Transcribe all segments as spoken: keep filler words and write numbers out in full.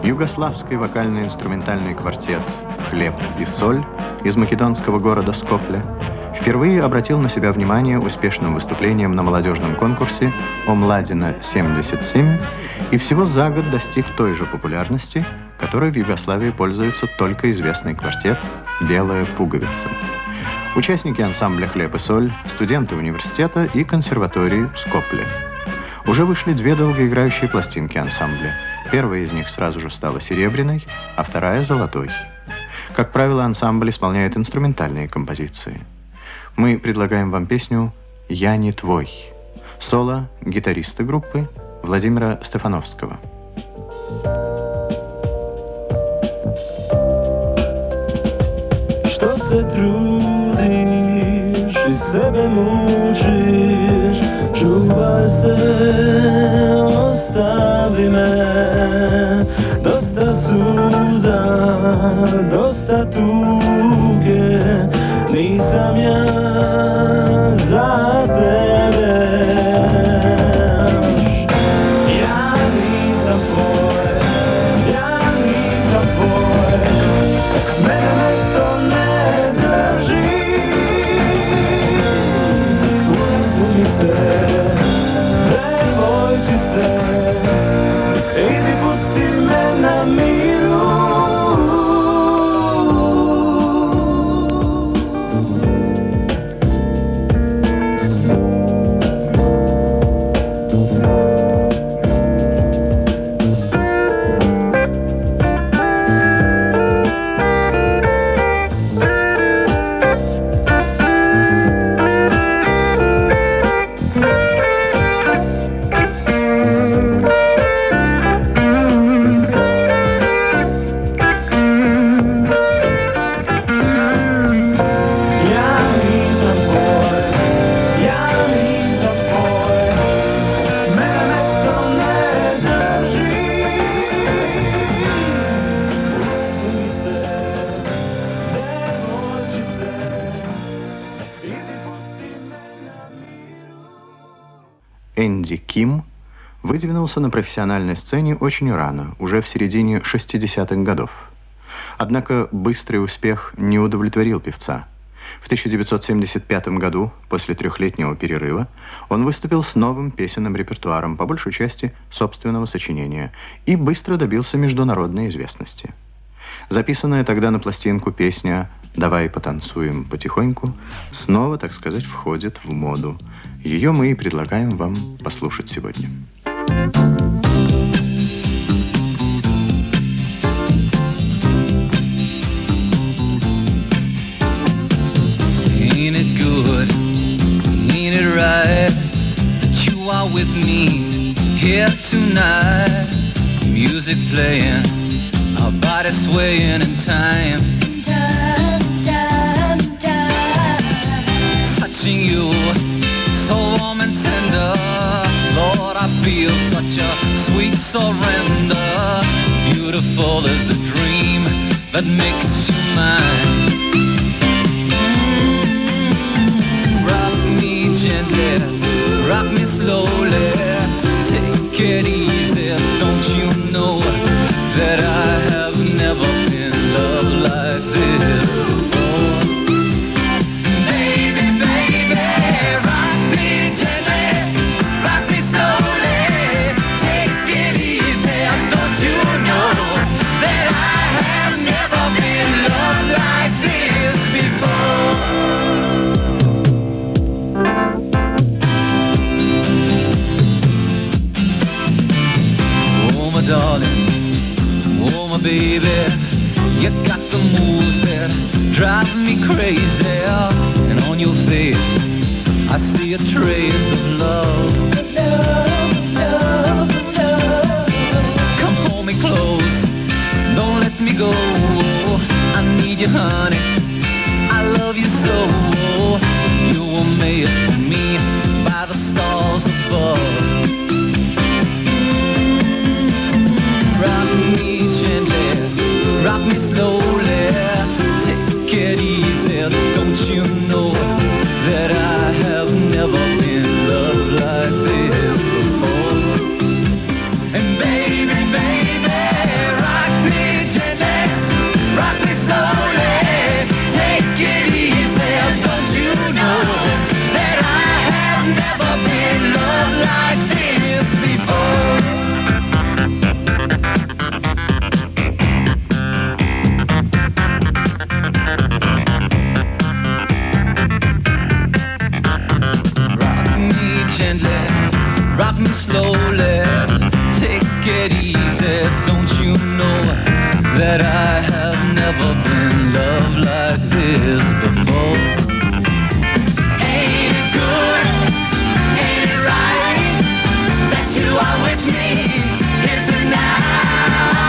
Югославский вокально-инструментальный квартет «Хлеб и соль» из македонского города Скопле впервые обратил на себя внимание успешным выступлением на молодежном конкурсе «Омладина-семьдесят семь» и всего за год достиг той же популярности, которой в Югославии пользуется только известный квартет «Белая пуговица». Участники ансамбля «Хлеб и соль», студенты университета и консерватории в Скопле. Уже вышли две долгоиграющие пластинки ансамбля. Первая из них сразу же стала серебряной, а вторая — золотой. Как правило, ансамбль исполняет инструментальные композиции. Мы предлагаем вам песню «Я не твой». Соло гитариста группы Владимира Стефановского. Što se trudiš i sebe mučiš, čuvaj se, ostavi me. Dosta suza, dosta tuge, nisam ja za tebe. Ja nisam tvoj, ja nisam tvoj, mene mesto ne drži. Uzmi se, devojčice, idi pusti me na miru. Энди Ким выдвинулся на профессиональной сцене очень рано, уже в середине шестидесятых годов. Однако быстрый успех не удовлетворил певца. В тысяча девятьсот семьдесят пятом году, после трехлетнего перерыва, он выступил с новым песенным репертуаром, по большей части собственного сочинения, и быстро добился международной известности. Записанная тогда на пластинку песня «Давай потанцуем потихоньку» снова, так сказать, входит в моду. Ее мы и предлагаем вам послушать сегодня. Ain't it good, ain't it right that you are with me here tonight? Music playing, our bodies swaying in time. Touching you so warm and tender, Lord, I feel such a sweet surrender. Beautiful is the dream that makes you mine. Mm-hmm. Rock me gently, rock me slowly, take it easy. Don't you know that I have never been loved like this before? Darling, oh my baby, you got the moves that drive me crazy. And on your face, I see a trace of love. Love, love, love. Come hold me close, don't let me go. I need you, honey, I love you so. You were made for me by the stars above. Rock me gently, rock me slowly, take it easy. Don't you know that I have never been loved like me slowly, take it easy. Don't you know that I have never been loved like this before? Ain't it good? Ain't it right that you are with me here tonight?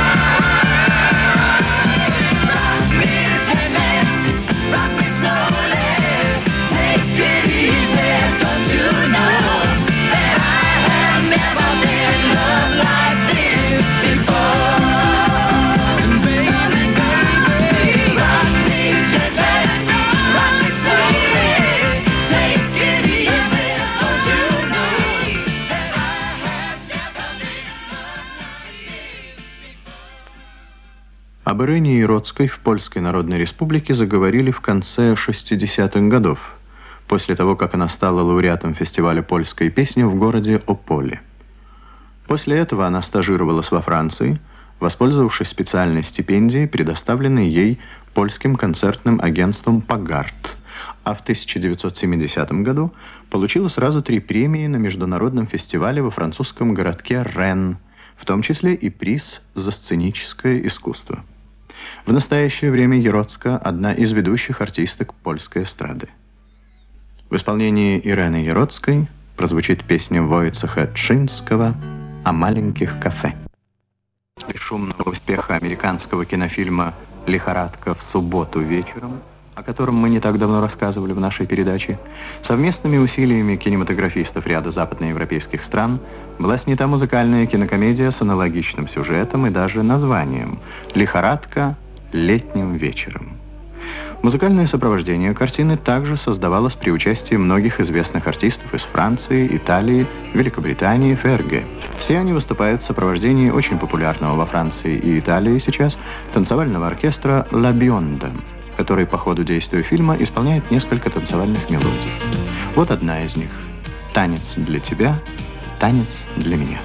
Rock me gently, rock me slowly, take it easy. Don't you know that I have never been loved like this before? And baby, baby, rock me gently, rock me slowly, take it easy. Don't you know that I have never been loved like this before? Об Ирине Яроцкой в Польской Народной Республике заговорили в конце шестидесятых годов, после того, как она стала лауреатом фестиваля польской песни в городе Ополе. После этого она стажировалась во Франции, воспользовавшись специальной стипендией, предоставленной ей польским концертным агентством «Пагард», а в тысяча девятьсот семидесятом году получила сразу три премии на международном фестивале во французском городке Ренн, в том числе и приз за сценическое искусство. В настоящее время Яроцка – одна из ведущих артисток польской эстрады. В исполнении Ирены Яроцкой прозвучит песня Войцеха Чжинского «О маленьких кафе». После шумного успеха американского кинофильма «Лихорадка в субботу вечером», о котором мы не так давно рассказывали в нашей передаче, совместными усилиями кинематографистов ряда западноевропейских стран была снята музыкальная кинокомедия с аналогичным сюжетом и даже названием «Лихорадка летним вечером». Музыкальное сопровождение картины также создавалось при участии многих известных артистов из Франции, Италии, Великобритании, ФРГ. Все они выступают в сопровождении очень популярного во Франции и Италии сейчас танцевального оркестра «Ла Бионда», который по ходу действия фильма исполняет несколько танцевальных мелодий. Вот одна из них. «Танец для тебя, танец для меня».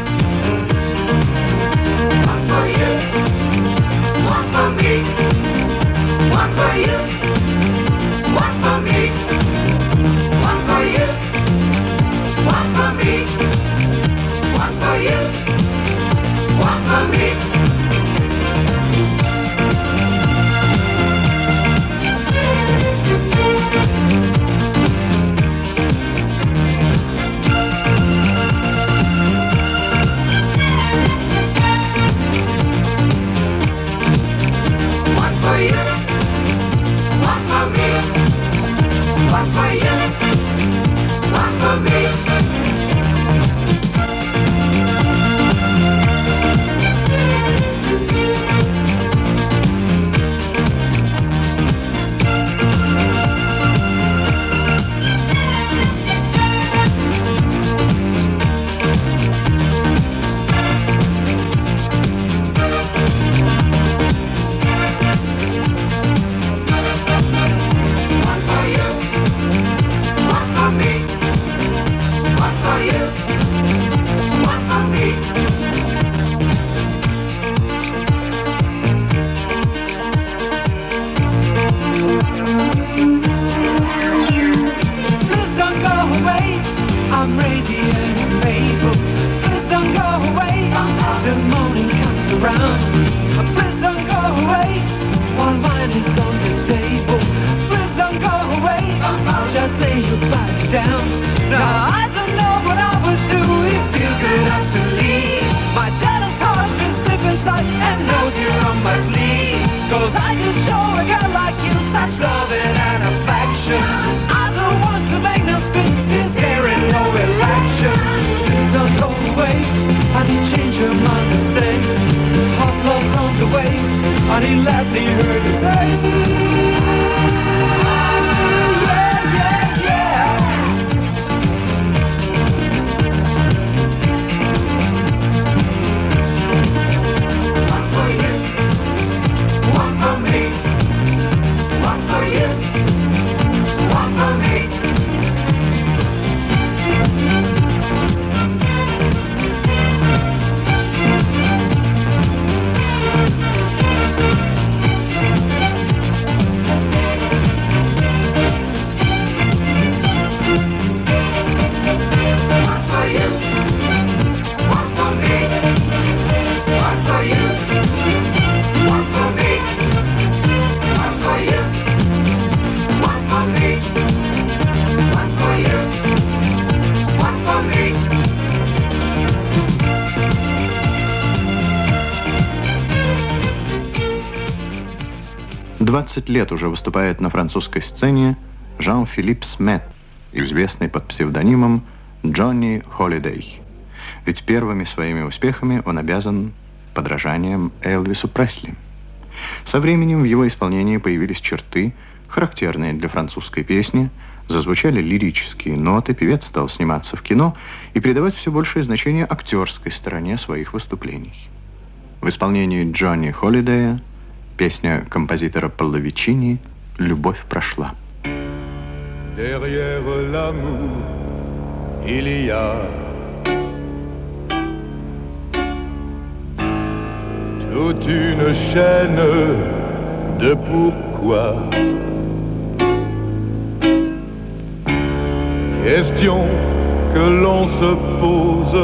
One for you, one for me, one for you, one for me, one for you, one for me. One for you. One for me, one for you, one for me. двадцать лет уже выступает на французской сцене Жан-Филипп Смет, известный под псевдонимом Джонни Холидей. Ведь первыми своими успехами он обязан подражанием Элвису Пресли. Со временем в его исполнении появились черты, характерные для французской песни, зазвучали лирические ноты, певец стал сниматься в кино и придавать все большее значение актерской стороне своих выступлений. В исполнении Джонни Холидея песня композитора Полловичини «Любовь прошла». Derrière l'amour, il y a toute une chaîne de pourquoi. Question que l'on se pose.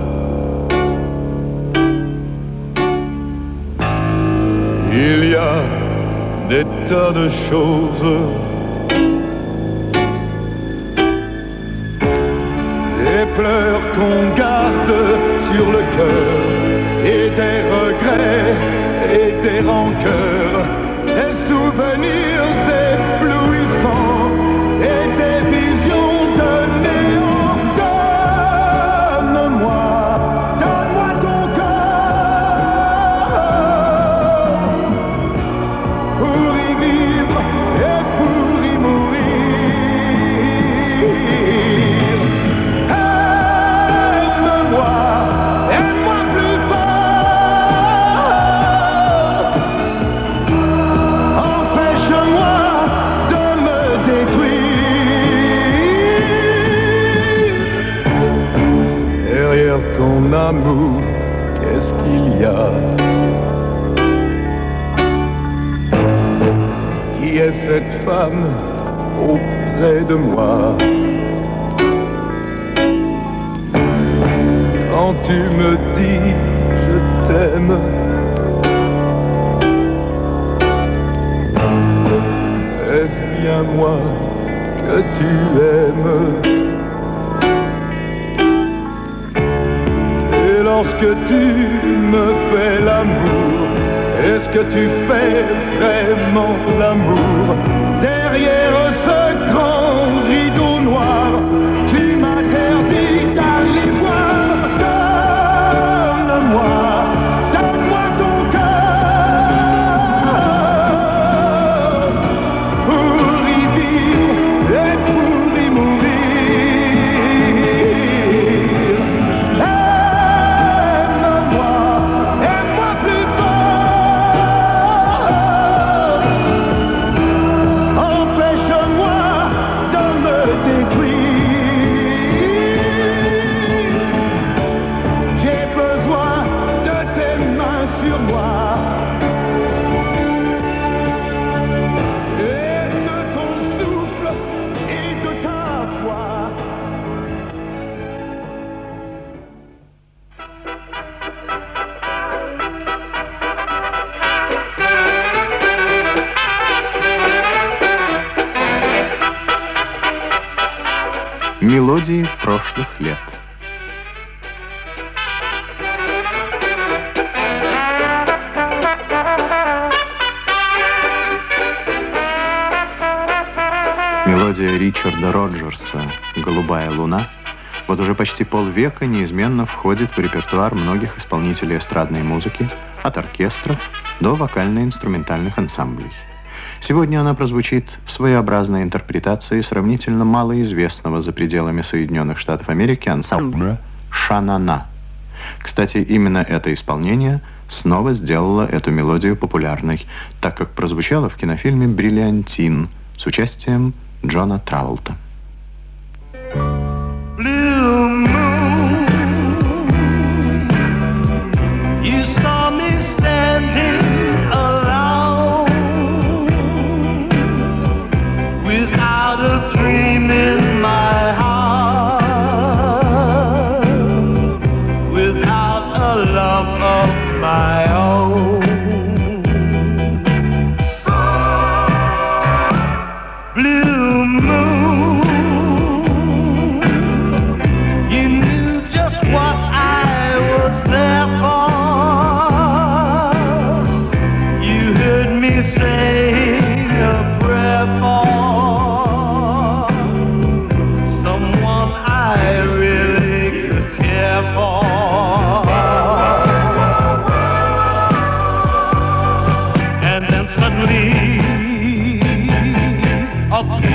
Il y a des tas de choses. Des pleurs qu'on garde sur le cœur, et des regrets et des rancœurs, des souvenirs éblouissants et des visions de néant. Donne-moi, donne-moi ton cœur pour y vivre et pour y mourir. Aime-moi, aime-moi plus fort. Empêche-moi de me détruire. Derrière ton amour, qu'est-ce qu'il y a? Qui est cette femme auprès de moi? Quand tu me dis je t'aime, est-ce bien moi que tu aimes? Et lorsque tu me fais l'amour, est-ce que tu fais vraiment l'amour? Derrière ce grand rideau noir, tu m'interdis d'aller voir. Donne-moi, donne-moi ton cœur pour y vivre et pour y mourir. Aime-moi, aime-moi plus fort. Empêche-moi de me détruire. J'ai besoin de tes mains sur moi et de ton souffle et de ta voix. Мелодии прошлых лет. Мелодия Ричарда Роджерса «Голубая луна» вот уже почти полвека неизменно входит в репертуар многих исполнителей эстрадной музыки, от оркестров до вокально-инструментальных ансамблей. Сегодня она прозвучит в своеобразной интерпретации сравнительно малоизвестного за пределами Соединенных Штатов Америки ансамбля «Ша-на-на». Кстати, именно это исполнение снова сделало эту мелодию популярной, так как прозвучало в кинофильме «Бриллиантин» с участием Джона Траволта. Blue moon, you saw me standing alone, without a dream in my heart, without a love of my own. Blue moon, you knew just what I was there for. You heard me say up.